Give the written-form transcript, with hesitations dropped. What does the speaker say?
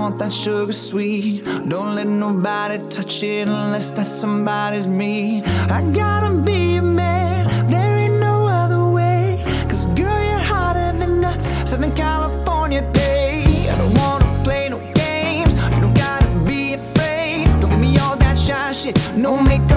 want that sugar sweet. Don't let nobody touch it unless that somebody's me. I gotta be a man, there ain't no other way. Cause girl, you're hotter than a Southern California day. I don't wanna play no games, you don't gotta be afraid. Don't give me all that shy shit, no makeup